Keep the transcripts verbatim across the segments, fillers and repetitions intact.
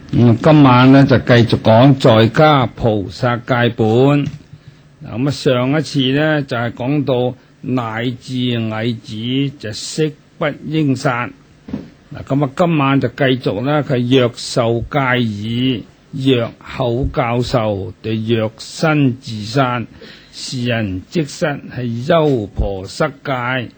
嗯，今晚咧就繼續講在家菩薩戒本。嗱，咁啊上一次咧就係、是、講到乃至蟻子就悉不應殺。嗱，咁啊今晚就繼續咧，佢若受戒耳，若口教授，就若身自殺，是人即失係優婆塞戒。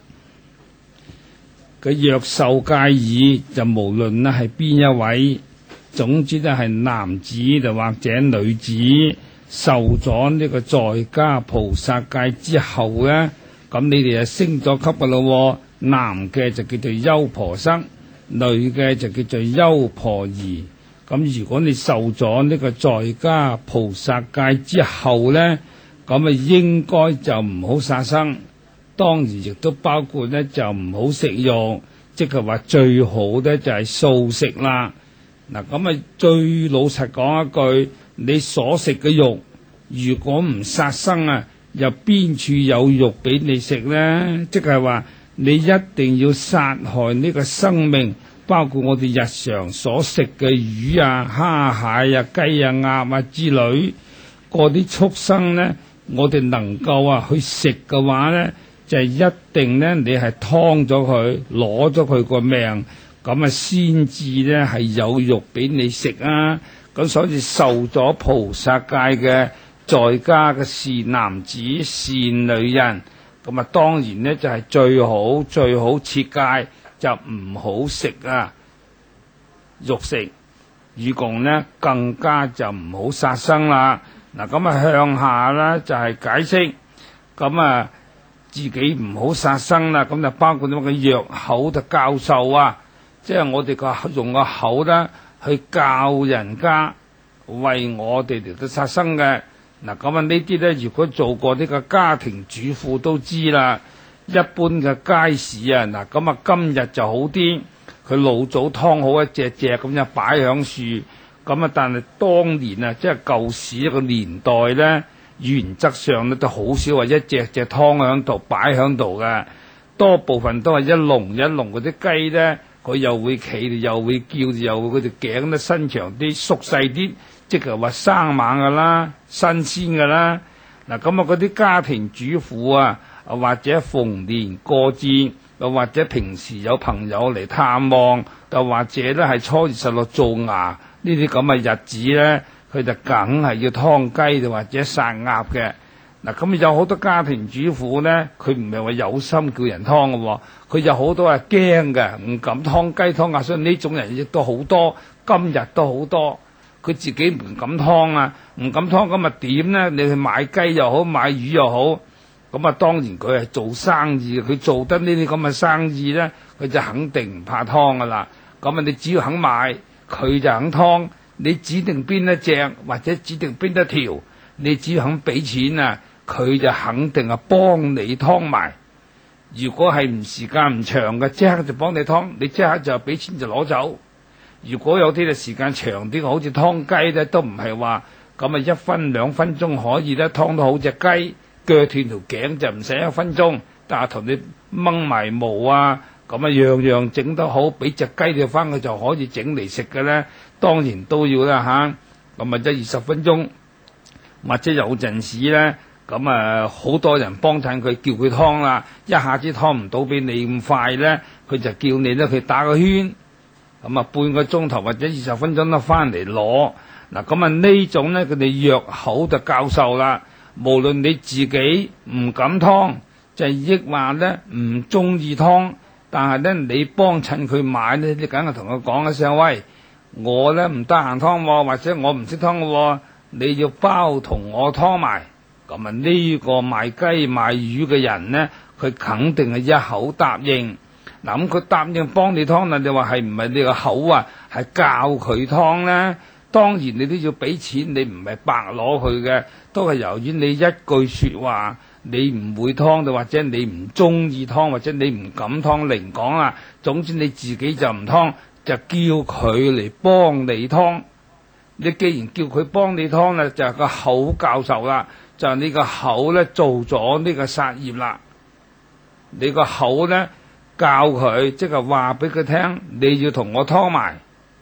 佢若受戒耳就無論咧係邊一位。總之咧係男子就或者女子受咗呢個在家菩薩戒之後咧，咁你哋就升咗級噶咯。男嘅就叫做優婆塞，女嘅就叫做優婆夷。咁如果你受咗呢個在家菩薩戒之後咧，咁啊應該就唔好殺生，當然亦都包括咧就唔好食肉，即係話最好咧就係素食啦。嗱，咁啊最老實講一句，你所食嘅肉，如果唔殺生啊，又邊處有肉俾你食呢？即係話你一定要殺害呢個生命，包括我哋日常所食嘅魚啊、蝦蟹啊、雞啊、鴨啊之類，嗰啲畜生呢，我哋能夠啊去食嘅話呢，就係一定呢，你係劏咗佢，攞咗佢個命。咁啊，先至咧係有肉俾你食啊！咁所以受咗菩薩戒嘅在家嘅善男子、善女人，咁啊當然咧就係、是、最好最好切戒，就唔好食啊肉食。與共呢更加就唔好殺生啦。嗱，咁啊向下咧就係、是、解釋，咁啊自己唔好殺生啦。咁就包括咗個藥口嘅教授啊。即係我哋個用個口咧去教人家為我哋嚟到殺生嘅。嗱，咁啊呢啲咧，如果做過呢個家庭主婦都知啦。一般嘅街市啊，嗱，咁啊今日就好啲，佢老早劏好一隻隻咁樣擺響樹，咁啊但係當年啊，即係舊時一個年代咧，原則上咧都好少話一隻隻劏響度擺響度嘅，多部分都係一籠一籠嗰啲雞咧。佢又會企，又會叫，又會佢條頸咧伸長啲、縮細啲，即係話生猛噶啦、新鮮噶啦。嗱，咁啊嗰啲家庭主婦啊，或者逢年過節，又或者平時有朋友嚟探望，又或者咧係初二十六做牙呢啲咁嘅日子咧，佢就梗係要劏雞，就或者殺鴨嘅。嗱，咁有好多家庭主婦咧，佢唔係話有心叫人劏嘅，佢有好多係驚嘅，唔敢劏雞劏鴨，所以呢種人亦都好多，今日都好多，佢自己唔敢劏啊，唔敢劏咁啊點咧？你去買雞又好，買魚又好，咁啊當然佢係做生意，佢做得呢啲咁嘅生意咧，佢就肯定唔怕劏噶啦。咁啊，你只要肯買，佢就肯劏，你指定邊一隻或者指定邊一條，你只要肯俾錢啊。佢就肯定係幫你劏埋。如果係唔時間唔長嘅，即刻就幫你劏，你即刻就俾錢就攞走。如果有啲嘅時間長啲，好似劏雞咧，都唔係話咁啊一分兩分鐘可以咧劏到好隻雞，鋸斷條頸就唔使一分鐘，但係同你掹埋毛啊，咁啊樣樣整得好，俾隻雞你翻去就可以整嚟食嘅咧，當然都要啦吓。咁啊一二十分鐘，或者有陣時咧。咁啊，好多人幫襯佢，叫佢劏啦，一下子劏唔到俾你咁快咧，佢就叫你咧，佢打個圈，咁啊半個鐘頭或者二十分鐘都翻嚟攞。嗱，咁啊呢種咧，佢哋藥口就教授啦。無論你自己唔敢劏，就係抑或咧唔中意劏，但係咧你幫襯佢買咧，你梗係同佢講一聲，喂，我咧唔得閒劏，或者我唔識劏嘅，你要包同我劏埋。咁啊呢個賣雞賣魚嘅人呢，佢肯定係一口答應。嗱，咁佢答應幫你劏啦，你話係唔係你個口啊？係教佢劏呢？當然你都要俾錢，你唔係白攞佢嘅，都係由於你一句說話，你唔會劏，或者你唔中意劏，或者你唔敢劏嚟講啊。總之你自己就唔劏，就叫佢嚟幫你劏。你既然叫佢幫你劏啦，就係個口教授啦。就係你個口咧做咗呢個殺業啦，你個口咧教佢，即係話俾佢聽，你要同我劏埋，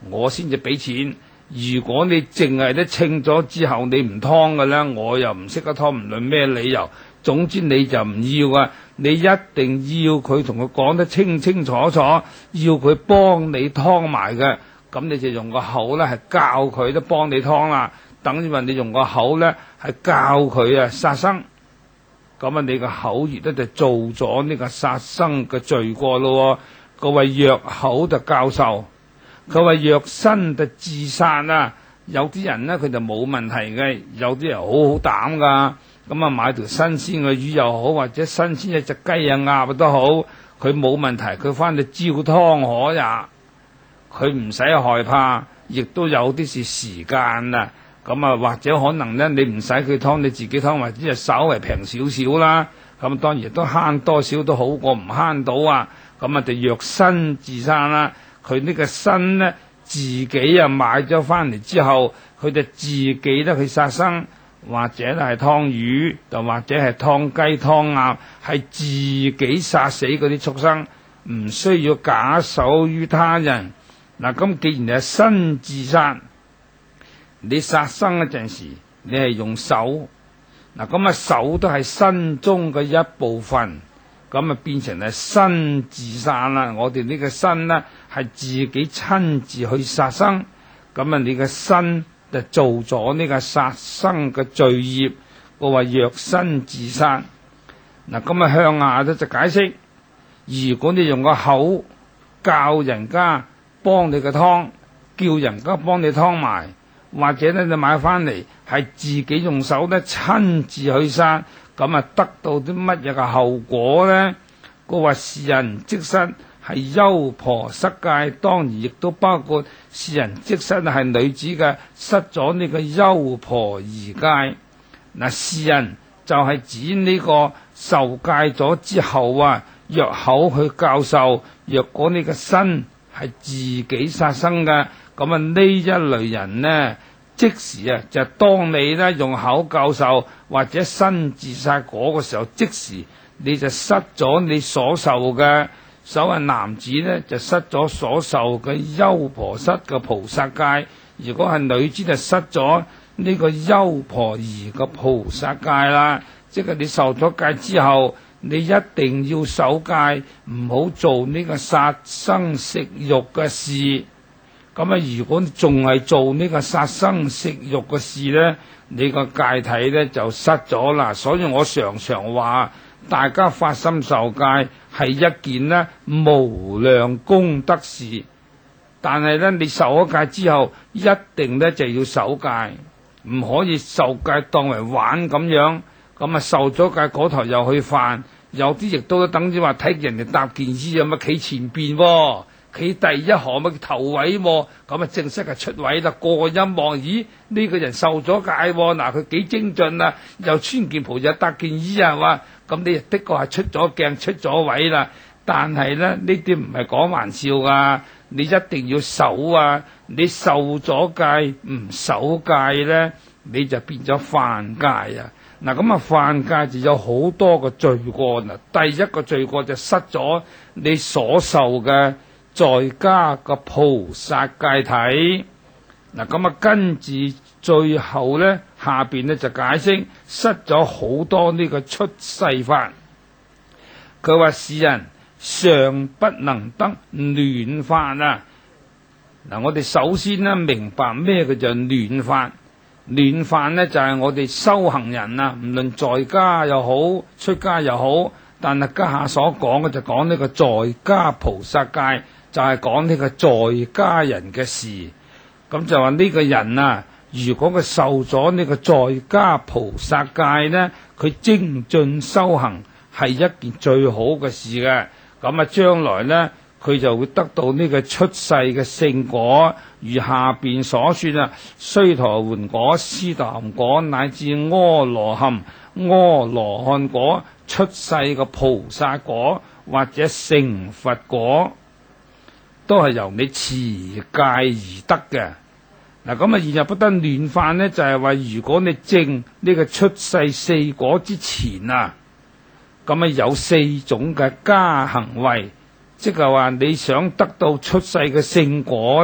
我先至俾錢。如果你淨係咧稱咗之後你唔劏嘅咧，我又唔識得劏，唔論咩理由，總之你就唔要啊！你一定要佢同佢講得清清楚楚，要佢幫你劏埋嘅，咁你就用個口咧係教佢都幫你劏啦。等於話你用個口咧係教佢啊殺生，咁啊你個口語咧就做咗呢個殺生嘅罪過咯。佢話若口就教授。佢話若身就自殺啊！有啲人呢，佢就冇問題嘅，有啲人好好膽噶，咁啊買條新鮮嘅魚又好，或者新鮮一隻雞啊鴨都好，佢冇問題，佢翻去照湯可也，佢唔使害怕，亦都有啲是時間啊，咁啊或者可能呢，你唔使佢湯，你自己湯，或者係稍微平少少啦，咁當然都慳多少都好過唔慳到啊，咁啊就若身自殺啦。佢呢個身呢，自己啊買咗翻嚟之後，佢就自己咧去殺生，或者係劏魚，又或者係劏雞、劏鴨，係自己殺死嗰啲畜生，唔需要假手於他人。嗱，咁既然係身自殺，你殺生嗰陣時，你係用手，嗱咁啊手都係身中嘅一部分。咁啊變成係身自殺啦！我哋呢個身呢係自己親自去殺生，咁啊你個身就做咗呢個殺生嘅罪業。我話若身自殺，嗱咁啊向下咧就解釋，如果你用個口教人家幫你個湯，叫人家幫你湯埋，或者咧你買翻嚟係自己用手咧親自去殺。咁啊，得到啲乜嘢嘅後果呢？佢話是人即失係優婆塞戒，當然亦都包括是人即失係女子嘅失咗呢個優婆夷戒。嗱，是人就係指呢個受戒咗之後啊，若口去教授，若果呢個身係自己殺生嘅，咁啊呢一類人呢？即時啊，就當你咧用口教授或者身自殺嗰個時候，即時你就失咗你所受嘅。所謂男子咧就失咗所受嘅優婆塞嘅菩薩戒，如果係女子就失咗呢個優婆夷嘅菩薩戒啦。即係你受咗戒之後，你一定要守戒，唔好做呢個殺生食肉嘅事。咁啊，如果仲係做呢個殺生食肉嘅事呢，你個戒體呢就失咗啦。所以我常常話，大家發心受戒係一件呢無量功德事。但係呢，你受咗戒之後，一定呢就要守戒，唔可以受戒當為玩咁樣。咁啊，受咗戒嗰頭又去犯，有啲亦都等於話睇人哋搭件衣有乜企前邊喎。企第一行咪頭位喎，咁啊正式係出位啦。個個一望，咦呢個人受咗戒喎，嗱佢幾精進啊，又穿件袍又搭件衣啊，係嘛？咁你的確係出咗鏡出咗位啦。但係咧呢啲唔係講玩笑噶，你一定要守啊！你受咗戒唔守戒咧，你就變咗犯戒啊！嗱咁啊犯戒就有好多個罪過啦。第一個罪過就失咗你所受嘅在家嘅菩薩戒體。嗱咁啊跟住最後咧下邊咧就解釋失咗好多呢個出世法。佢話世人尚不能得暖法啊！嗱，我哋首先咧明白咩叫做暖法。暖法咧就係、是、我哋修行人啊，唔論在家又好，出家又好，但係家下所講嘅就講呢個在家菩薩戒，就係講呢個在家人嘅事。咁就話呢個人啊，如果佢受咗呢個在家菩薩戒呢，佢精進修行係一件最好嘅事嘅。咁啊，將來呢，佢就會得到呢個出世嘅聖果，如下邊所說啊，須陀洹果、斯陀含果，乃至阿羅漢、阿羅漢果，出世嘅菩薩果或者成佛果，都係由你持戒而得嘅。嗱，咁啊，現入不得暖法呢，就係、是、話如果你證呢個出世四果之前啊，咁啊有四種嘅加行位，即係話你想得到出世嘅聖果呢，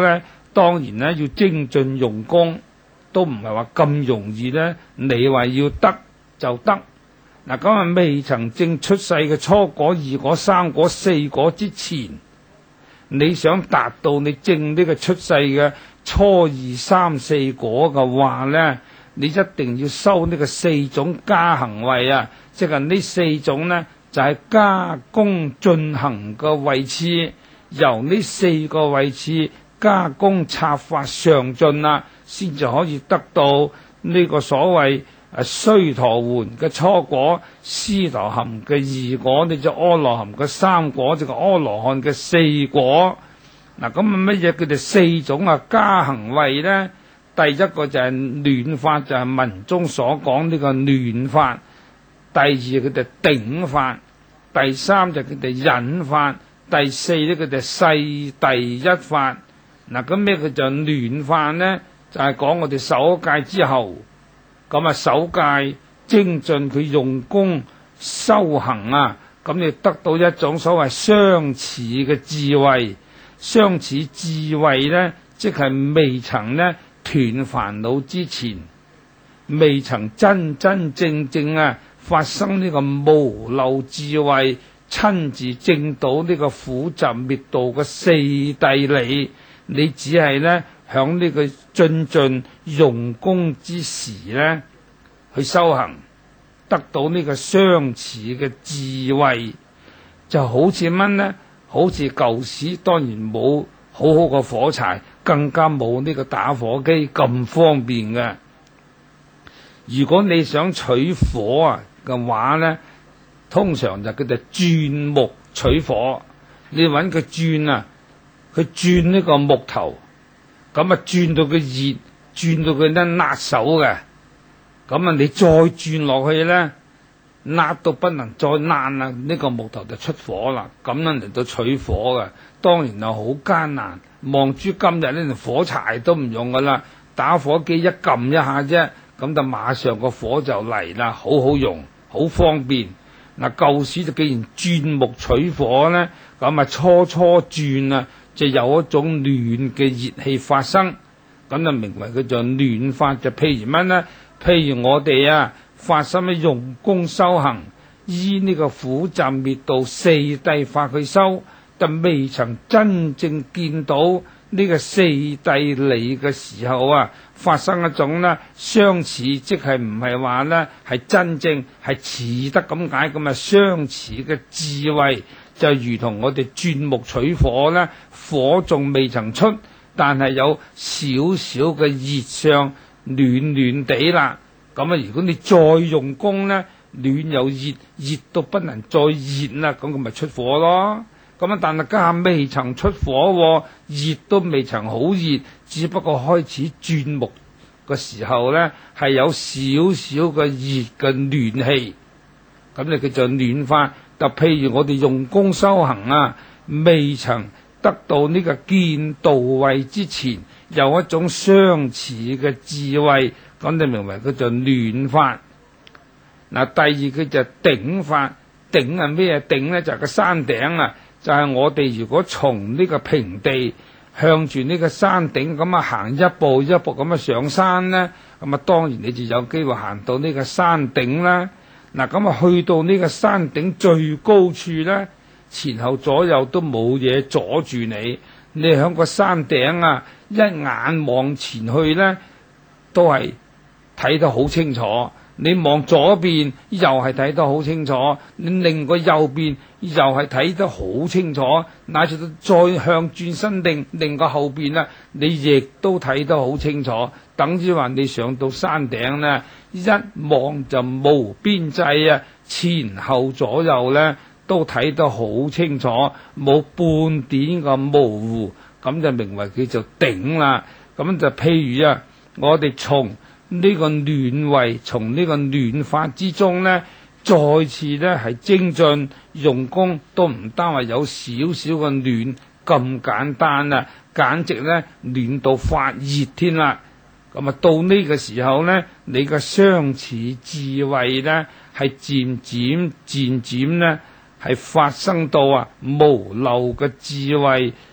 當然咧要精進用功，都唔係話咁容易咧。你話要得就得。嗱，咁啊未曾證出世嘅初果、二果、三果、四果之前，你想達到你證呢個出世嘅初二三四果嘅話咧，你一定要修呢個四種加行位啊！即係呢四種呢，就係、是、加功進行嘅位次，由呢四個位次加功策法上進啦，先至可以得到呢個所謂誒須陀洹嘅初果、斯陀含嘅二果，你就阿羅含嘅三果，就個阿羅漢嘅四果。嗱，咁啊乜嘢叫做四種啊加行位呢？第一個就係暖法，就係、是、文中所講呢個暖法；第二佢就頂法；第三就佢哋忍法；第四呢佢就世第一法。嗱，咁咩叫做暖法呢？就係、是、講我哋守戒之後，咁啊守戒精進佢用功修行啊，咁你得到一種所謂相似嘅智慧。相似智慧呢，即係未曾呢斷煩惱之前，未曾真真正正啊發生呢個無漏智慧，親自證到呢個苦集滅道嘅四諦理，你只係呢響呢個精進用功之時呢去修行，得到呢個相似嘅智慧，就好似乜呢？好似舊時當然冇好好嘅火柴，更加冇呢個打火機咁方便嘅。如果你想取火啊嘅話呢，通常就叫做鑽木取火。你揾個鑽啊，佢鑽呢個木頭，咁啊鑽到佢熱，鑽到佢咧辣手嘅，咁啊你再鑽落去呢，辣到不能再辣啦，呢個木頭就出火啦，咁樣嚟到取火嘅，當然係好艱難。望珠今日呢，連火柴都唔用噶啦，打火機一撳一下啫，咁就馬上個火就嚟啦，好好用，好方便。嗱，舊時就既然鑽木取火呢，咁啊初初鑽啊，就有一種暖嘅熱氣發生，咁就名為佢做暖法。就譬如乜呢？譬如我哋啊發心嘅用功修行，依呢個苦集滅道四諦法去修，但未曾真正見到呢個四諦理嘅時候啊，發生一種呢相似，即係唔係話呢係真正係似得咁解，咁啊相似嘅智慧，就如同我哋鑽木取火呢，火仲未曾出，但係有少少嘅熱相，暖暖地啦。咁啊，如果你再用功呢，暖又熱，熱到不能再熱啦，咁佢咪出火咯。咁啊，但係家下未曾出火，熱都未曾好熱，只不過開始鑽木嘅時候呢，係有少少嘅熱嘅暖氣，咁你叫做暖法。就譬如我哋用功修行啊，未曾得到呢個見道位之前，有一種相似嘅智慧，咁就名為佢就暖法。嗱，第二佢就頂法。頂係咩？頂呢就係個山頂啊，就係我哋如果從呢個平地向住呢個山頂咁啊行一步一步咁啊上山呢，咁啊當然你就有機會行到呢個山頂啦。嗱，咁啊去到呢個山頂最高處呢，前後左右都冇嘢阻住你，你響個山頂啊一眼望前去呢，都係睇得好清楚。你望左邊又係睇得好清楚，你另個右邊又係睇得好清楚，乃至到再向轉身另另個後邊啦，你亦都睇得好清楚。等於話你上到山頂呢，一望就無邊際啊，前後左右呢都睇得好清楚，冇半點嘅模糊，咁就名為叫做頂啦。咁就譬如啊，我哋從呢個暖位，從呢個暖法之中呢，再次呢係精進用功，都唔單話有少少嘅暖咁簡單啦，簡直呢暖到發熱添啦。咁啊到呢個時候呢，你嘅相似智慧呢係漸漸漸漸呢係發生到啊無漏嘅智慧，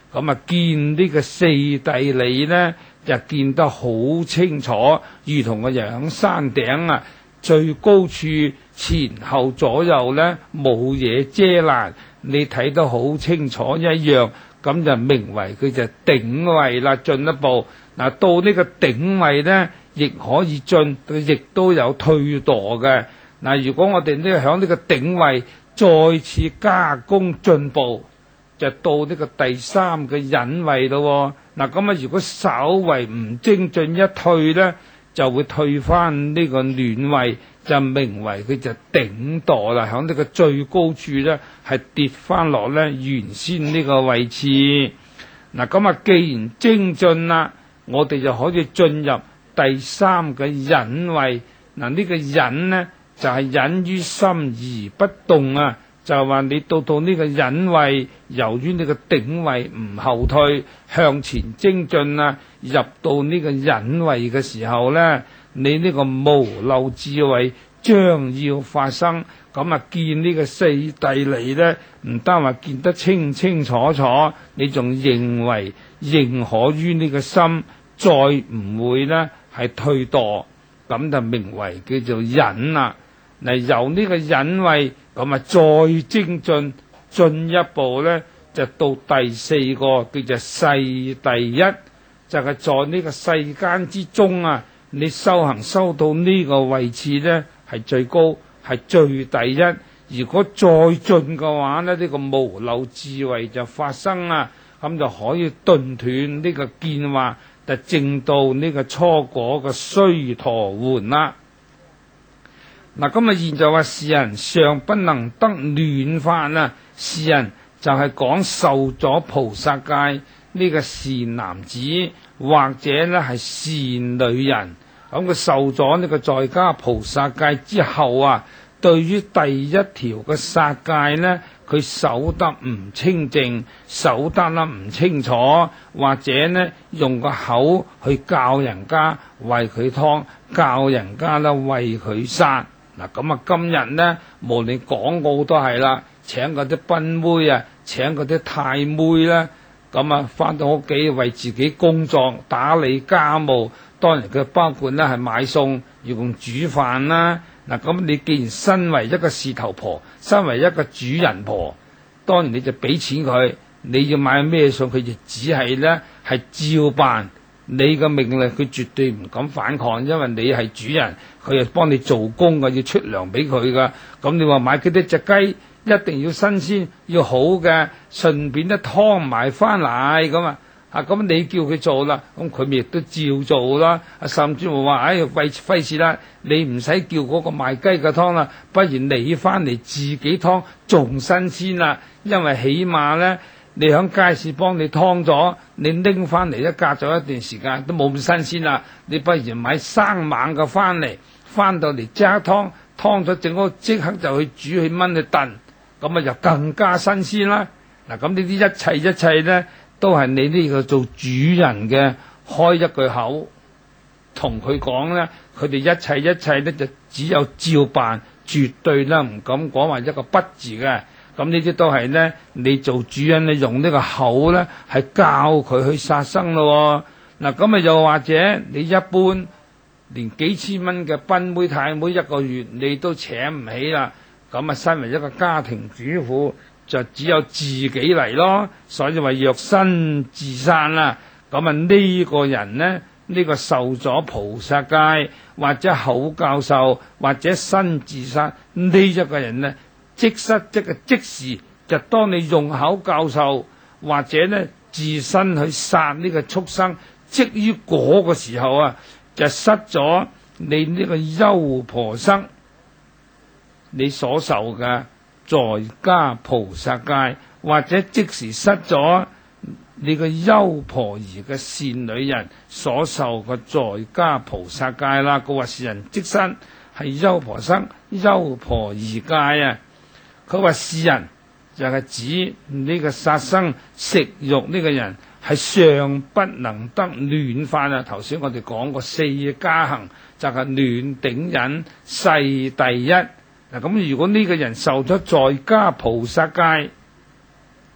咁啊見呢個四諦理呢，就見得好清楚，如同個樣山頂啊，最高處前後左右呢冇嘢遮攔，你睇得好清楚一樣，咁就名為佢就頂位啦。進一步嗱，到呢個頂位呢，亦可以進，佢亦都有退墮嘅。嗱，如果我哋呢響呢個頂位再次加工進步，就到呢個第三嘅忍位咯。嗱，咁啊，如果稍為唔精進一退呢，就會退翻呢個暖位，就名為佢就頂墮啦。響呢個最高處呢，係跌翻落呢原先呢個位置。嗱，咁啊，既然精進啦，我哋就可以進入第三嘅忍位。嗱，呢個忍呢，就係忍於心而不動啊。就係話你到到呢個忍位，由於呢個頂位唔後退，向前精進啊，入到呢個忍位嘅時候呢，你呢個無漏智慧將要發生，咁啊見呢個四諦理呢，唔單話見得清清楚楚，你仲認為認可於呢個心，再唔會呢係退墮，咁就名為叫做忍啦。嗱，由呢個忍位咁啊，再精進進一步呢，就到第四個叫做世第一，就係、是、在呢個世間之中啊，你修行修到呢個位置呢，係最高，係最第一。如果再進嘅話呢，呢、這個無漏智慧就發生啦，咁就可以頓斷呢個見惑，就證到呢個初果嘅須陀洹啦。嗱，咁啊，現在話是人尚不能得暖法啊，是人就係講受咗菩薩戒呢個善男子或者呢係善女人，咁佢受咗呢個在家菩薩戒之後啊，對於第一條嘅殺戒呢，佢守得唔清淨，守得啦唔清楚，或者呢用個口去教人家為佢劏，教人家啦為佢殺。嗱，咁啊，今日呢，無論廣告都係啦，請嗰啲賓妹啊，請嗰啲太妹啦，咁啊，翻到屋企為自己工作打理家務，當然佢包括呢係買餸，要用煮飯啦。嗱，咁你既然身為一個事頭婆，身為一個主人婆，當然你就俾錢佢，你要買咩餸，佢就只係呢係照辦。你嘅命令佢絕對唔敢反抗，因為你係主人，佢又幫你做工嘅，要出糧俾佢噶。咁你話買幾多隻雞，一定要新鮮，要好嘅，順便都劏埋翻嚟咁啊！啊，咁你叫佢做啦，咁佢咪亦都照做啦。啊，甚至乎話，哎，費費事啦，你唔使叫嗰個賣雞嘅劏啦，不如你翻嚟自己劏，仲新鮮啦，因為起碼咧。你響街市幫你劏咗，你拎翻嚟一隔咗一段時間都冇咁新鮮啦。你不如買生猛嘅翻嚟，翻到嚟即刻劏，劏咗整好即刻就去煮去炆去燉，咁啊就更加新鮮啦。嗱，咁呢啲一切一切咧，都係你呢個做主人嘅開一句口，同佢講咧，佢哋一切一切咧就只有照辦，絕對咧唔敢講話一個不字嘅。咁呢啲都係呢，你做主人你用呢個口呢，係教佢去殺生咯。嗱，咁啊又或者你一般連幾千蚊嘅賓妹太妹一個月你都請唔起啦，咁啊身為一個家庭主婦就只有自己嚟咯。所以話若身自散啦，咁啊呢個人呢，呢、這個受咗菩薩戒或者口教授或者身自散呢一個人呢，即失即係即時，就當你用口教授或者呢自身去殺呢個畜生，即於嗰個時候啊，就失咗你呢個優婆塞你所受嘅在家菩薩戒，或者即時失咗你個優婆夷嘅善女人所受嘅在家菩薩戒啦。佢話是人即身係優婆塞優婆夷戒啊。佢話是人就係指呢個殺生食肉呢個人係尚不能得暖法啊。頭先我哋講過四加行就係暖頂忍世第一。嗱，咁如果呢個人受咗在家菩薩戒，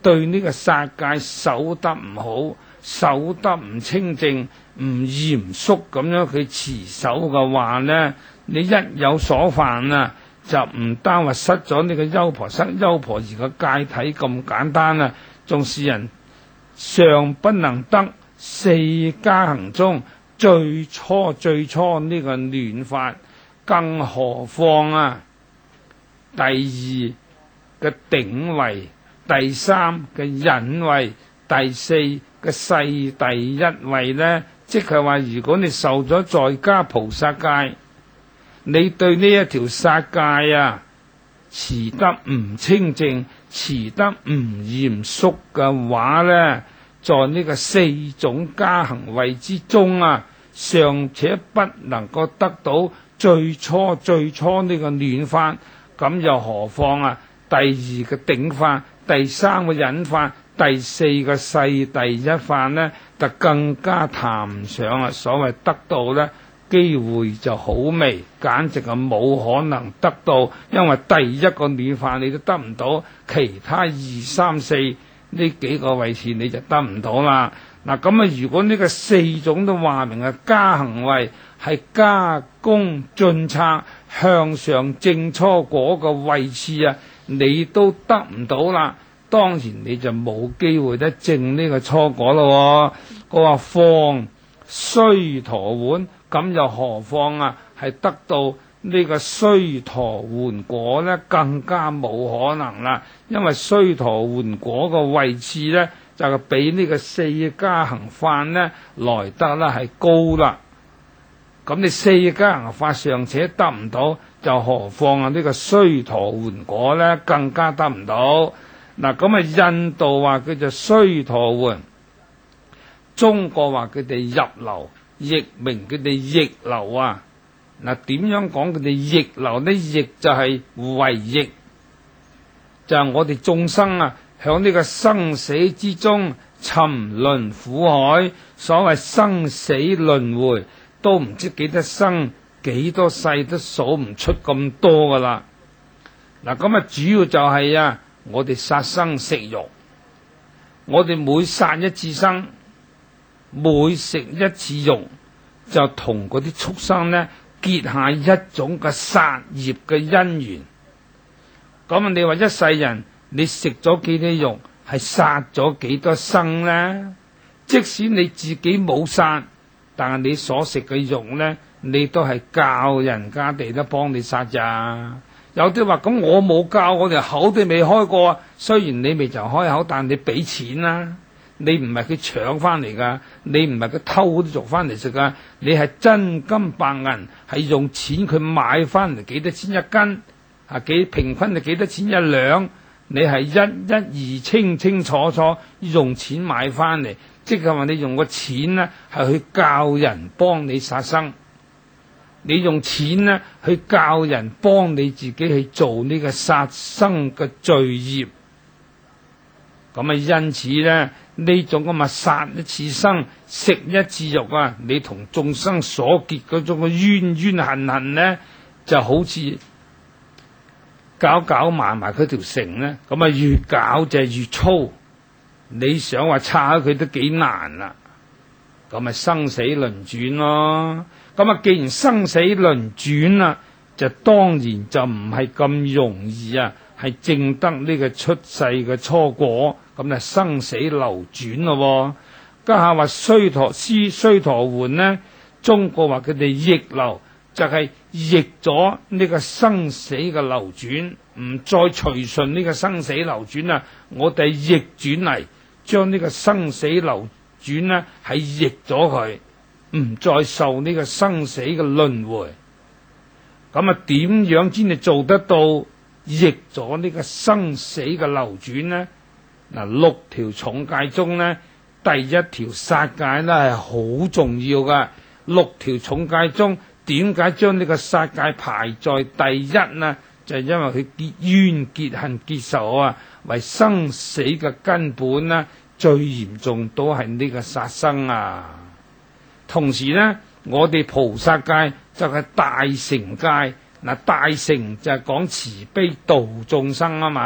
對呢個殺戒守得唔好，守得唔清淨，唔嚴肅咁樣去持守嘅話呢，你一有所犯啊，就唔單話失咗呢個優婆塞優婆夷嘅戒體咁簡單啊，仲使人尚不能得四加行中最初最初呢個暖法，更何況啊第二嘅頂位，第三嘅忍位，第四嘅世第一位呢？即係話如果你受咗在家菩薩戒，你對呢一條殺戒啊持得唔清淨，持得唔嚴肅嘅話呢，在呢個四種加行位之中啊，尚且不能夠得到最初最初呢個暖法，咁又何況啊第二個頂法，第三個忍法，第四個世第一法呢，就更加談唔上啦。所謂得到呢，機會就好微，簡直係冇可能得到，因為第一個暖法你都得唔到，其他二三四呢幾個位置你就得唔到啦。嗱咁啊，如果呢個四種都話明係加行位，係加功進策向上正初果個位置啊，你都得唔到啦，當然你就冇機會得證呢個初果咯。佢話況須陀洹，咁又何況啊係得到呢個須陀洹果呢？更加冇可能啦，因為須陀洹果個位置呢，就係比呢個四加行法呢來得啦係高啦。咁你四加行法尚且得唔到，就何況啊呢個須陀洹果呢更加得唔到。嗱咁啊，印度話佢就須陀洹，中國話佢哋入流，譯名佢哋逆流啊。嗱點樣講佢哋逆流呢？逆就係為逆，就係、是、我哋眾生啊響呢個生死之中沉淪苦海，所謂生死輪迴都唔知幾多生幾多世，都數唔出咁多噶啦。嗱咁啊，主要就係啊，我哋殺生食肉，我哋每殺一次生，每食一次肉，就同嗰啲畜生呢結下一種嘅殺業嘅因緣。咁啊，你話一世人你食咗幾多肉，係殺咗幾多生呢？即使你自己冇殺，但係你所食嘅肉呢，你都係教人家哋都幫你殺咋。有啲話咁我冇教，我哋口都未開過，雖然你未就開口，但你俾錢啦，你唔係佢搶翻嚟噶，你唔係佢偷啲肉翻嚟食噶，你係真金白銀，係用錢佢買翻嚟，幾多錢一斤啊？幾平均係幾多錢一兩？你係一一二清清楚楚用錢買翻嚟，即係話你用個錢呢係去教人幫你殺生，你用錢呢去教人幫你自己去做呢個殺生嘅罪業。咁啊，因此呢，呢種咁啊殺一次生食一次肉啊，你同眾生所結嗰種嘅冤冤恨恨呢，就好似搞搞埋埋佢條繩呢，咁啊越搞就越粗，你想話拆開佢都幾難啦。咁咪生死輪轉咯。咁啊，既然生死輪轉啦，就當然就唔係咁容易啊，係證得呢個出世嘅初果。咁啊，生死流轉咯。家下話須陀師須陀洹呢，中國話佢哋逆流，就係、是、逆咗呢個生死嘅流轉，唔再隨順呢個生死流轉啦。我哋逆轉嚟，將呢個生死流轉呢係逆咗佢，唔再受呢個生死嘅輪迴。咁啊，點樣先至做得到逆咗呢個生死嘅流轉呢？嗱，六條重戒中呢，第一條殺戒呢係好重要噶。六條重戒中，點解將呢個殺戒排在第一呢？就係因為佢結冤結恨結仇啊，為生死嘅根本呢，最嚴重都係呢個殺生啊。同時呢，我哋菩薩戒就係大乘戒。嗱，大乘就係講慈悲度眾生啊嘛。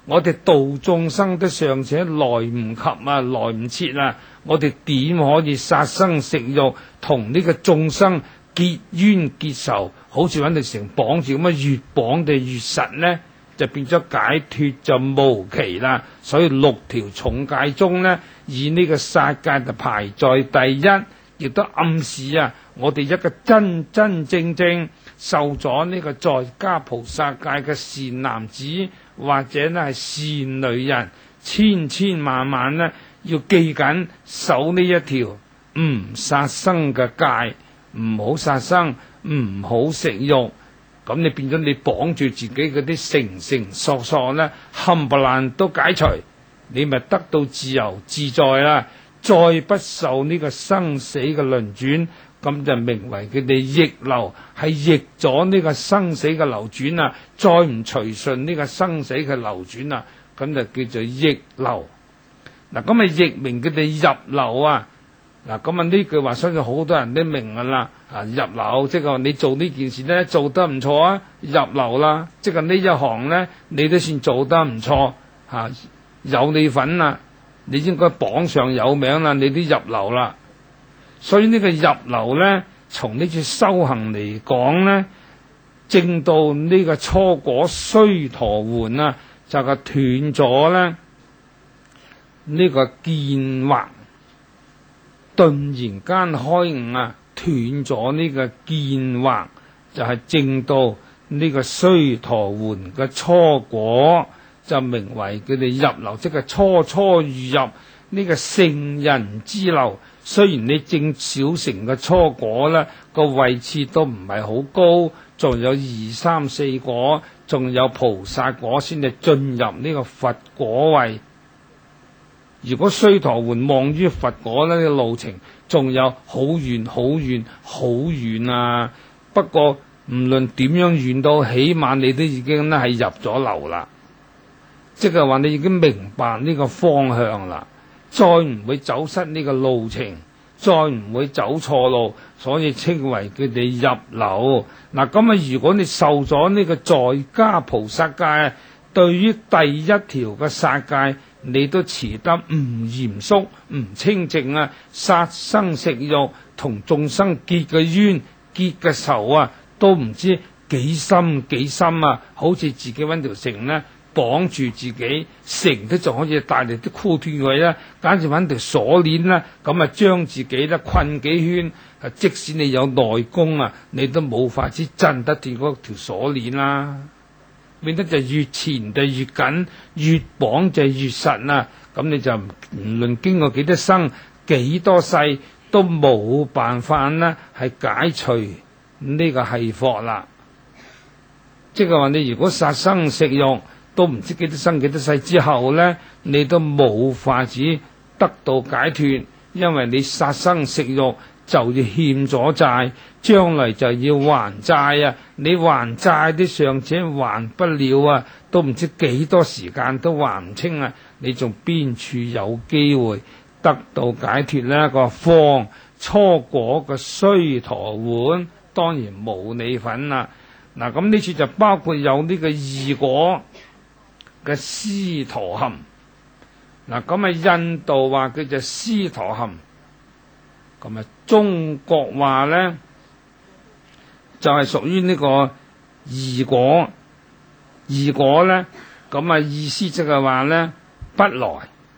我哋度眾生都尚且來唔及啊，來唔切啊，我哋點可以殺生食肉，同呢個眾生結冤結仇，好似揾條繩綁住咁啊，越綁就越實呢，就變咗解脫就無期啦。所以六條重戒中呢，以呢個殺戒就排在第一，亦都暗示啊，我哋一個真真正正受咗呢個在家菩薩戒嘅善男子或者呢係善女人，千千萬萬呢要記緊守呢一條唔殺生嘅戒，唔好殺生，唔好食肉。咁你變咗你綁住自己嗰啲繩繩索索呢，冚唪唥都解除，你咪得到自由自在啦，再不受呢個生死嘅輪轉。咁就名為佢哋逆流，係逆咗呢個生死嘅流轉啊！再唔隨順呢個生死嘅流轉啊，咁就叫做逆流。嗱，咁啊譯明佢哋入流啊！嗱，咁啊呢句話相信好多人都明噶啦。啊，入流即係話你做呢件事咧做得唔錯啊，入流啦！即係呢一行咧，你都算做得唔錯嚇，有你份啦，你應該榜上有名啦，你都入流啦。所以呢個入流咧，從呢次修行嚟講咧，正到呢個初果須陀洹啊，就係斷咗咧呢個見惑，頓然間開悟啊，斷咗呢個見惑，就係正到呢個須陀洹嘅初果，就名為佢哋入流，即係初初遇入呢個聖人之流。雖然你正小乘嘅初果咧，個位次都唔係好高，仲有二三四果，仲有菩薩果先至進入呢個佛果位。如果須陀洹望於佛果呢個路程仲有好遠好遠好遠啊！不過唔論點樣遠到，起碼你都已經咧係入咗流啦，即係話你已經明白呢個方向啦。再唔會走失呢個路程，再唔會走錯路，所以稱為佢哋入流。嗱，咁啊，如果你受咗呢個在家菩薩戒，對於第一條嘅殺戒，你都持得唔嚴肅、唔清淨啊，殺生食肉，同眾生結嘅冤、結嘅仇啊，都唔知幾深幾深啊，好似自己搵條繩呢，綁住自己，繩都仲可以帶嚟啲箍斷佢啦，簡直揾條鎖鏈啦，咁啊將自己咧困幾圈，即使你有內功啊，你都冇法子震得斷嗰條鎖鏈啦。變得就越纏就越緊，越綁就越實啊！咁你就唔論經過幾多生幾多世，都冇辦法啦，係解除呢個繫縛啦。即係話你如果殺生食肉，都唔知幾多生幾多世之後呢，你都冇法子得到解脫，因為你殺生食肉就要欠咗債，將來就要還債啊！你還債啲尚且還不了啊，都唔知幾多時間都還唔清啊！你仲邊處有機會得到解脫呢？個方初果嘅須陀洹當然冇你份啦。嗱，咁呢處就包括有呢個二果嘅斯陀含。嗱，咁啊印度話佢就斯陀含，咁啊中國話咧就係屬於呢個二果。二果咧，咁啊意思即係話咧不來，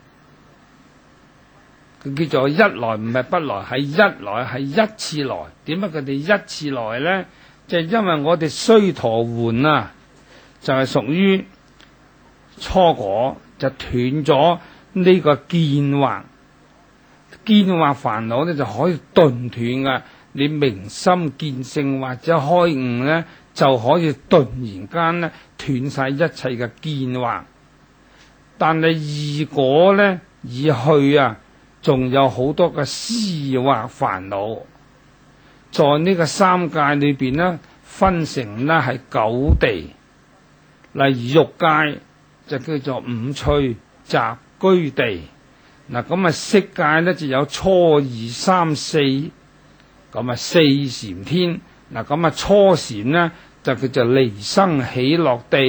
佢叫做一來，唔係不來，係一來，係一次來。點解佢哋一次來咧？就係因為我哋須陀洹啊，就係屬於初果，就斷咗呢個見惑，見惑煩惱咧就可以頓斷噶。你明心見性或者開悟咧，就可以頓然間咧斷晒一切嘅見惑。但係二果咧已去啊，仲有好多嘅思惑煩惱。在呢個三界裏邊呢，分成呢係九地。例如欲界就叫做五趣雜居地。嗱，咁啊色界呢就有初二三四，咁啊四禪天。嗱，咁啊初禪呢就叫做離生喜樂地，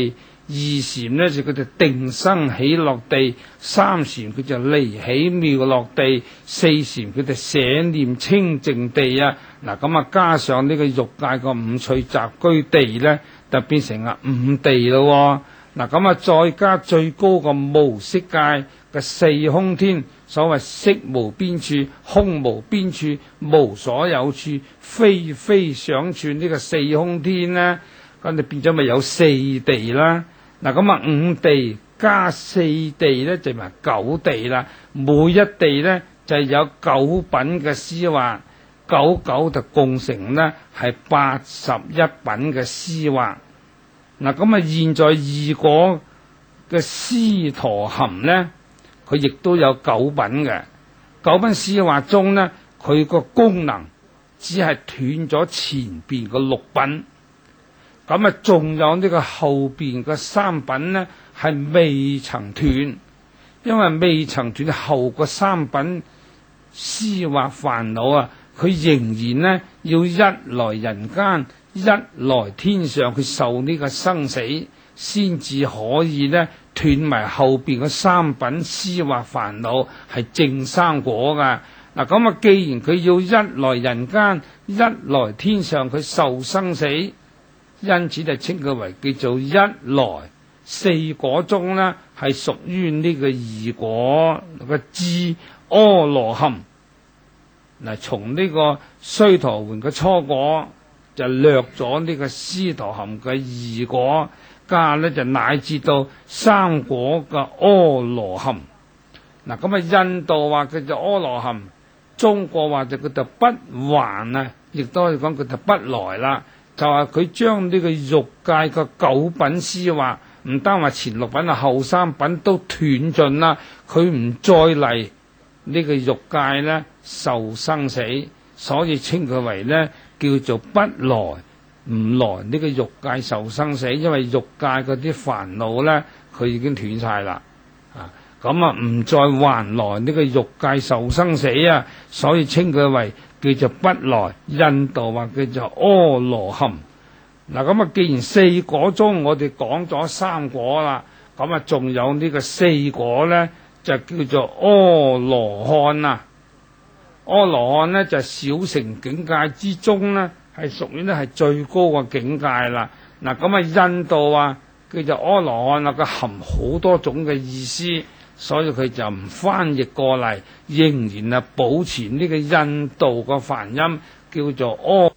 二禪呢就佢就定生喜樂地，三禪佢就離喜妙樂地，四禪佢就捨念清淨地啊！嗱咁啊，加上呢個欲界個五趣集居地呢，就變成啊五地咯。嗱咁啊，再加最高個無色界嘅四空天，所謂色無邊處、空無邊處、無所有處、非非想處，呢個四空天呢，咁就變咗咪有四地啦。嗱咁啊，五地加四地咧，就咪九地啦。每一地咧就有九品嘅詩畫，九九就共成呢係八十一品嘅詩畫。嗱咁啊，現在二果嘅獅陀含咧，佢亦都有九品嘅。九品詩畫中咧，佢個功能只係斷咗前邊個六品。咁啊，仲有呢個後邊嘅三品呢，係未曾斷，因為未曾斷後個三品思惑煩惱啊，佢仍然呢要一來人間，一來天上，佢受呢個生死，先至可以呢斷埋後邊嘅三品思惑煩惱，係正生果噶。嗱，咁啊，既然佢要一來人間，一來天上，佢受生死。因此就稱佢為叫做一來四果中呢，係屬於呢個二果個支阿羅漢。嗱，從呢個須陀洹嘅初果就略咗呢個獅陀含嘅二果，加呢就乃至到三果嘅阿羅漢。嗱，咁啊，印度話佢就阿羅漢，中國話就叫做不還啊，亦都可以講佢就不來啦。就係佢將呢個欲界嘅九品思惑，唔單話前六品啊，後三品都斷盡啦。佢唔再嚟呢個欲界呢受生死，所以稱佢為呢叫做不來，唔來呢個欲界受生死。因為欲界嗰啲煩惱呢，佢已經斷晒啦。啊，咁啊唔再還來呢個欲界受生死啊，所以稱佢為叫做不來。印度話叫做阿羅漢。嗱，咁啊，既然四果中我哋講咗三果啦，咁啊仲有呢個四果咧，就叫做阿羅漢啊。阿羅漢咧就小乘境界之中咧，係屬於咧係最高嘅境界啦。嗱，咁啊印度話叫做阿羅漢啊，佢含好多種嘅意思，所以佢就唔翻譯過嚟，仍然啊保持呢個印度個梵音叫做阿，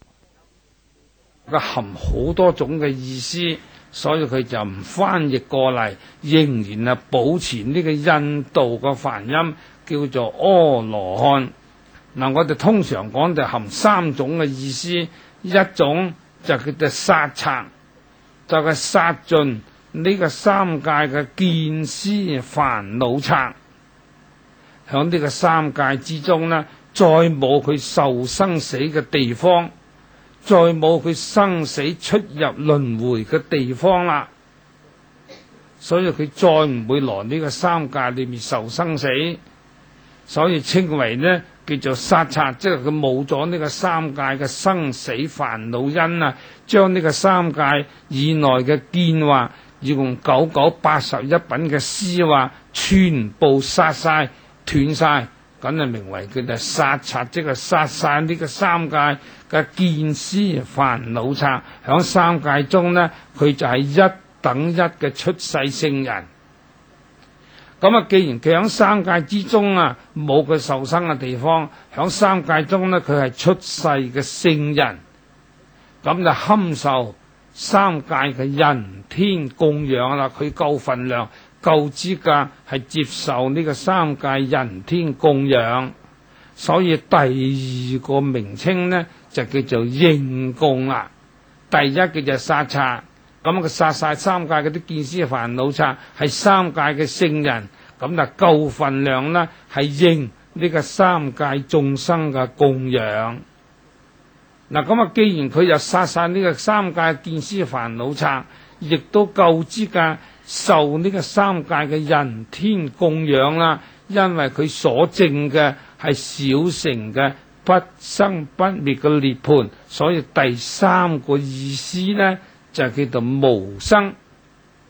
佢含好多種嘅意思，所以佢就唔翻譯過嚟，仍然啊保持呢個印度個梵音叫做阿羅漢。嗱，我哋通常講就含三種嘅意思，一種就叫做殺賊，就係殺盡呢個三界嘅見思煩惱賊，響呢個三界之中呢，再冇佢受生死嘅地方，再冇佢生死出入輪迴嘅地方啦，所以佢再唔會來呢個三界裏面受生死，所以稱為呢叫做殺賊，即係佢冇咗呢個三界嘅生死煩惱因啊，將呢個三界以內嘅見惑，一共九九八十一品嘅思惑，全部殺晒斷晒，咁就名為叫做殺賊，即係殺晒呢個三界嘅見思煩惱賊。響三界中呢，佢就係一等一嘅出世聖人。咁啊，既然佢響三界之中啊，冇佢受生嘅地方，響三界中呢，佢係出世嘅聖人，咁就堪受三界嘅人天供養啦。佢夠份量，夠資格係接受呢個三界人天供養，所以第二個名稱呢，就叫做應供啦。第一叫做殺賊。咁佢殺晒三界嗰啲見思煩惱賊，係三界嘅聖人，咁就夠份量啦，係應呢個三界眾生嘅供養。嗱，咁啊，既然佢又殺晒呢個三界見思煩惱賊，亦都夠資格受呢個三界嘅人天供養啦，因為佢所證嘅係小乘嘅不生不滅嘅涅槃，所以第三個意思呢，就叫做無生。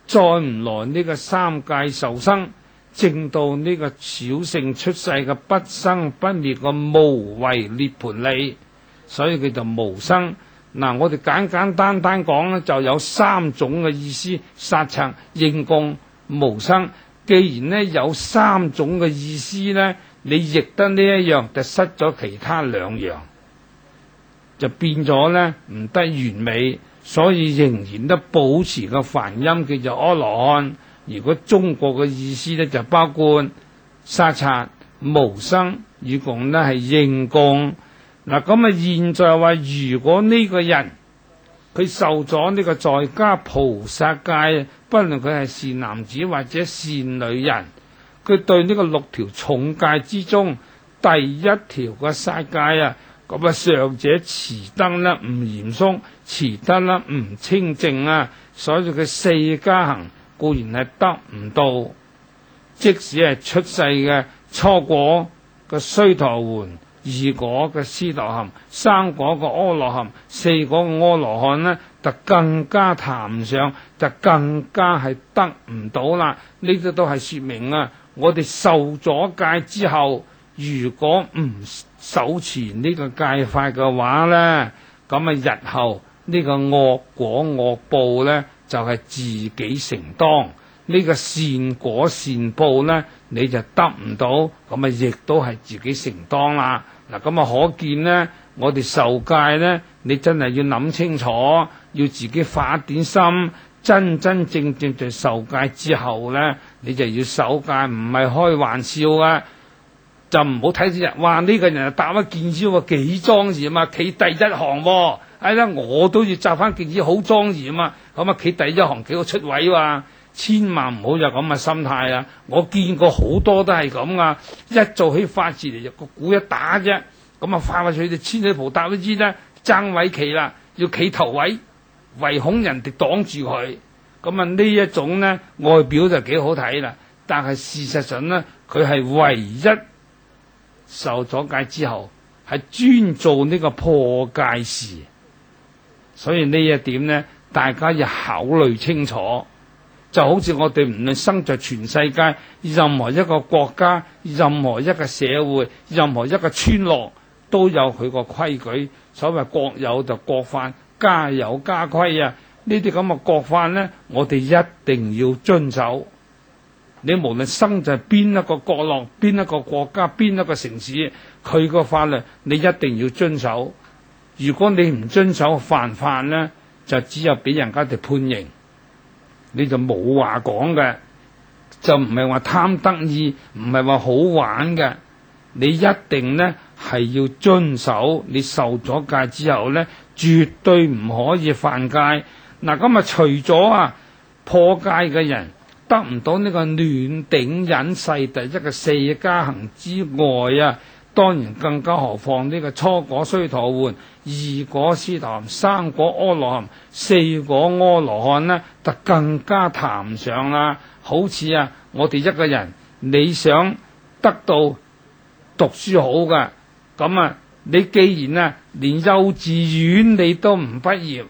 再唔來呢個三界受生，證到呢個小乘出世嘅不生不滅個無為涅槃理，所以佢就無生。嗱，我哋簡簡單單講咧，就有三種嘅意思：殺賊、應供、無生。既然呢有三種嘅意思呢，你譯得呢一樣就失咗其他兩樣，就變咗呢唔得完美，所以仍然都保持個梵音叫做阿羅漢。如果中國嘅意思呢，就包括殺賊、無生，以共呢係應供。嗱，咁啊，現在話如果呢個人佢受咗呢個在家菩薩戒，不論佢係善男子或者善女人，佢對呢個六條重戒之中第一條嘅殺戒啊，咁啊上者持得呢唔嚴肅，持得呢唔清淨啊，所以佢四加行固然係得唔到，即使係出世嘅初果嘅須陀洹，二果嘅斯陀含，三果嘅阿羅漢，四果嘅阿羅漢呢，就更加談唔上，就更加係得唔到啦。呢啲都係說明啊，我哋受咗戒之後，如果唔守持呢個戒法嘅話呢，咁啊日後呢個惡果惡報呢，就係、是、自己承當。呢、這個善果善報呢，你就得唔到，咁啊亦都係自己承當啦。嗱，咁啊可見呢，我哋受戒呢，你真係要諗清楚，要自己發點心，真真正正在受戒之後呢，你就要守戒，唔係開玩笑啊！就唔好睇住人，哇呢、這個人啊搭一件腰啊幾莊嚴啊嘛，企第一行、啊，哎啦我都要紮翻件腰好莊嚴啊，咁啊企第一行幾個出位哇、啊！千萬唔好有咁嘅心態啊！我見過好多都係咁啊，一做起法事嚟，個鼓一打啫，咁啊快快脆脆千里菩薩都知啦，爭位企啦，要企頭位，唯恐人哋擋住佢。咁啊呢一種呢，外表就幾好睇啦，但係事實上呢，佢係唯一受咗戒之後係專做呢個破戒事，所以呢一點呢，大家要考慮清楚。就好似我哋唔論生在全世界任何一個國家、任何一個社會、任何一個村落，都有佢個規矩。所謂國有就國法，家有家規啊。呢啲咁嘅國法呢，我哋一定要遵守。你無論生在邊一個角落、邊一個國家、邊一個城市，佢個法律你一定要遵守。如果你唔遵守犯法呢，就只有俾人家哋判刑。你就冇話講嘅，就唔係話貪得意，唔係話好玩嘅。你一定呢係要遵守，你受咗戒之後呢，絕對唔可以犯戒。嗱，咁啊除咗啊破戒嘅人得唔到呢個暖頂忍世第一嘅四加行之外啊，當然更加何況呢個初果須陀洹、二果斯陀含、三果阿羅漢、四果阿羅漢呢，就更加談唔上啦。好似啊，我哋一個人你想得到讀書好嘅，咁啊，你既然啊連幼稚園你都唔畢業，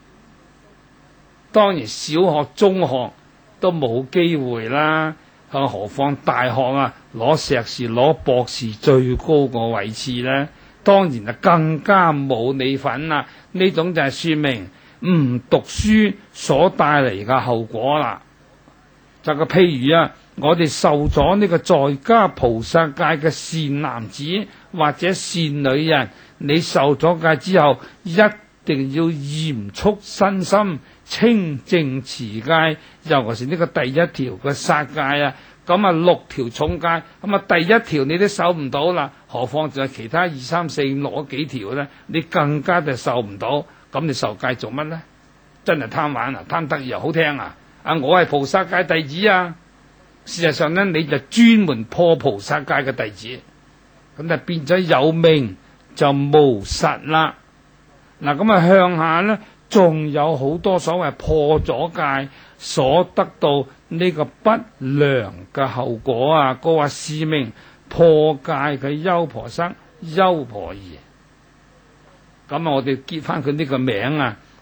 當然小學、中學都冇機會啦。更何況大學啊，攞碩士、攞博士最高個位置呢，當然啊更加冇你份啦。呢種就係說明唔讀書所帶嚟嘅後果啦。就個譬如啊，我哋受咗呢個在家菩薩戒嘅善男子或者善女人，你受咗戒之後，一定要嚴肅身心，清淨持戒，尤其是呢個第一條嘅殺戒啊。咁啊六條重戒，咁啊第一條你都守唔到啦，何況就係其他二三四五六嗰幾條咧，你更加就受唔到。咁你受戒做乜咧？真係貪玩啊，貪得意又好聽啊！啊，我係菩薩戒弟子啊，事實上咧，你就專門破菩薩戒嘅弟子，咁就變咗有名就無實啦。嗱，咁啊向下咧，仲有好多所謂破咗戒所得到呢個不良嘅後果啊！個話是名破戒嘅優婆塞、優婆夷。咁啊，我哋結翻佢呢個名啊，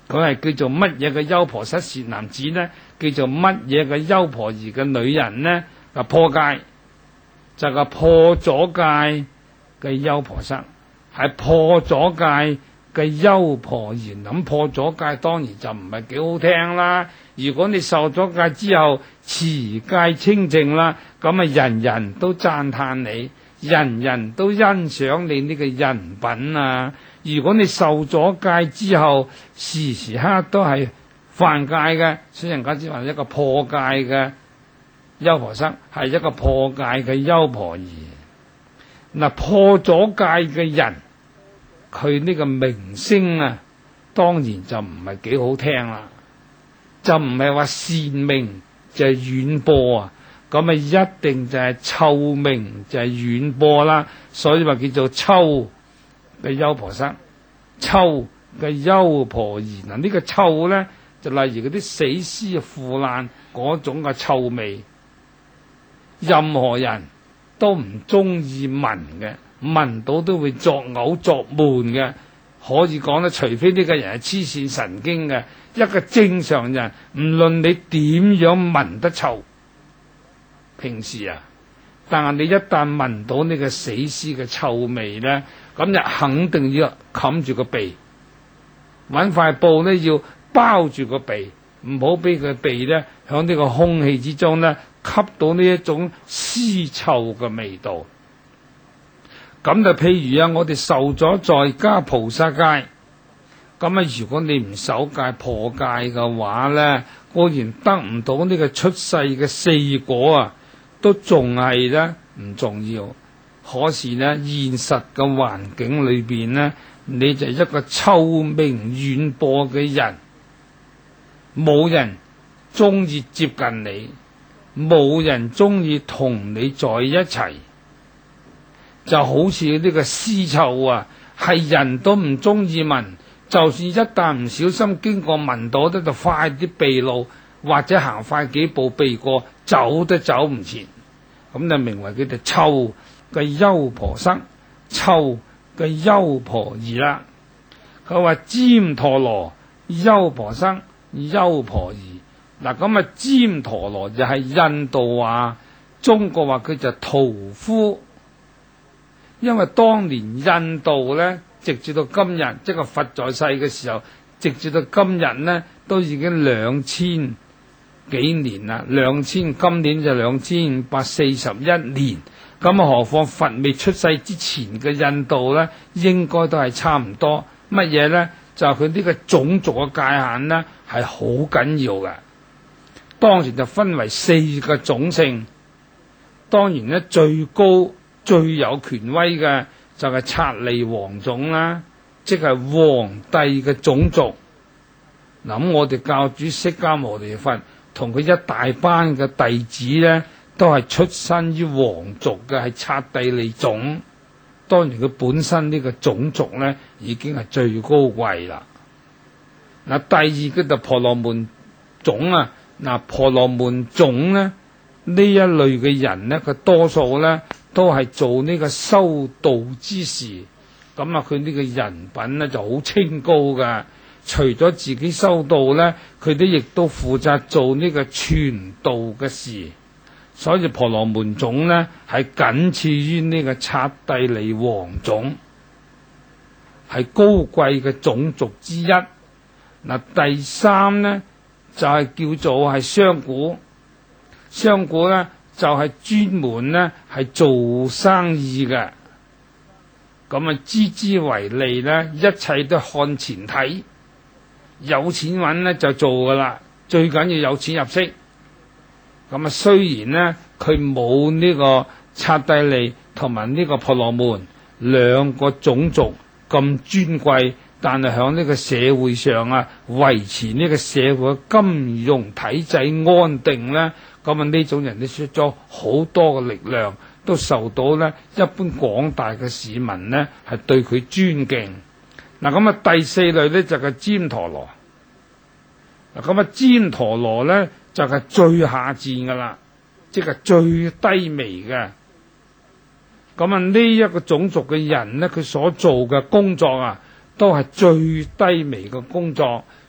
佢係叫做乜嘢嘅優婆塞善男子呢？叫做乜嘢嘅優婆夷嘅女人呢？啊，破戒就係破咗戒嘅優婆塞，係破咗戒嘅優婆夷。諗破咗戒當然就唔係幾好聽啦。如果你受咗戒之後持戒清淨啦，咁啊人人都讚歎你，人人都欣賞你呢個人品啊。如果你受咗戒之後時時刻都係犯戒嘅，所以人家只話一個破戒嘅優婆塞，係一個破戒嘅優婆夷。嗱，破咗戒嘅人，佢呢個名聲啊，當然就唔係幾好聽啦，就唔係話善名就係遠播啊，咁啊一定就係臭名就係遠播啦。所以話叫做臭嘅優婆塞，臭嘅優婆夷。嗱，呢個臭咧就例如嗰啲死屍腐爛嗰種嘅臭味，任何人都唔中意聞嘅，聞到都會作嘔作悶嘅。可以講咧，除非呢個人係黐線神經嘅，一個正常人唔論你點樣聞得臭，平時啊，但係你一旦聞到呢個死屍嘅臭味咧，咁就肯定要冚住個鼻，搵塊布咧要包住個鼻，唔好俾個鼻咧響呢個空氣之中咧吸到呢一種屍臭嘅味道。咁就譬如啊，我哋受咗在家菩薩戒，咁啊，如果你唔守戒破戒嘅話咧，固然得唔到呢個出世嘅四果啊，都仲係咧唔重要。可是咧，現實嘅環境裏邊咧，你就一個臭名遠播嘅人，冇人中意接近你，冇人中意同你在一齊。就好似呢個屍臭啊，係人都唔中意聞，就算一旦唔小心經過聞到咧，就快啲避路，或者行快幾步避過，走都走唔前。咁就名為佢哋臭嘅優婆塞，臭嘅優婆夷啦。佢話旃陀羅優婆塞優婆夷。嗱，咁啊旃陀羅就係印度話，中國話佢就屠夫。因為當年印度咧，直至到今日，即係佛在世嘅時候，直至到今日咧，都已經兩千幾年啦。兩千今年就兩千五百四十一年，咁啊，何況佛未出世之前嘅印度咧，應該都係差唔多。乜嘢咧？就係佢呢個種族嘅界限咧，係好緊要嘅。當時就分為四個種姓，當然咧最高，最有權威嘅就係剎利王種啦，即係皇帝嘅種族。嗱，我哋教主釋迦牟尼佛同佢一大班嘅弟子咧，都係出身於皇族嘅，係剎帝利種。當然佢本身呢個種族咧，已經係最高貴啦。嗱，第二個就婆羅門種啊，嗱，婆羅門種咧，呢一類嘅人咧，佢多數咧都係做呢個修道之事，咁啊佢呢個人品咧就好清高噶。除咗自己修道咧，佢哋亦都負責做呢個傳道嘅事。所以婆羅門種咧係僅次於呢個剎帝利王種，係高貴嘅種族之一。嗱，第三咧就係、是、叫做係商賈，商賈咧就係、是、專門咧係做生意嘅，咁啊知之為利咧，一切都看前提，有錢揾咧就做噶啦，最緊要有錢入息。咁啊雖然咧佢冇呢個剎帝利同埋呢個婆羅門兩個種族咁尊貴，但係響呢個社會上啊，維持呢個社會嘅金融體制安定咧，咁啊呢種人都出咗好多嘅力量，都受到咧一般廣大嘅市民咧係對佢尊敬。嗱，咁啊第四類咧就係旃陀羅。嗱，咁啊旃陀羅咧就係最下賤噶啦，即係最低微嘅。咁啊呢一個種族嘅人咧，佢所做嘅工作啊，都係最低微嘅工作，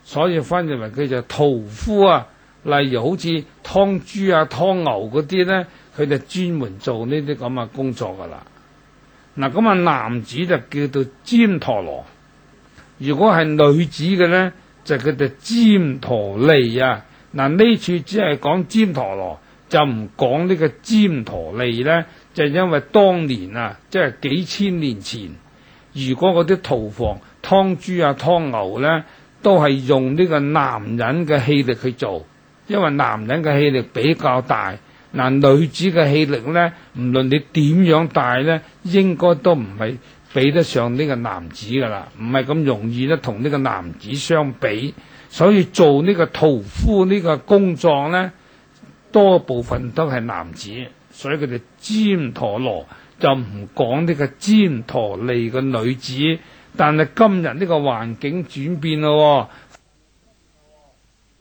所以翻譯為佢就屠夫啊。例如好似劏豬啊、劏牛嗰啲咧，佢就專門做呢啲咁嘅工作噶啦。嗱，咁啊男子就叫做旃陀羅，如果係女子嘅咧，就叫做旃陀利啊。嗱，呢處只係講旃陀羅，就唔講呢個旃陀利咧，就因為當年啊，即係幾千年前，如果嗰啲屠房劏豬啊、劏牛咧，都係用呢個男人嘅氣力去做。因為男人嘅氣力比較大，嗱，女子嘅氣力咧，唔論你點樣大咧，應該都唔係比得上呢個男子噶啦，唔係咁容易咧同呢個男子相比，所以做呢個屠夫呢個工作咧，多部分都係男子，所以佢哋旃陀羅就唔講呢個旃陀利嘅女子。但係今日呢個環境轉變咯，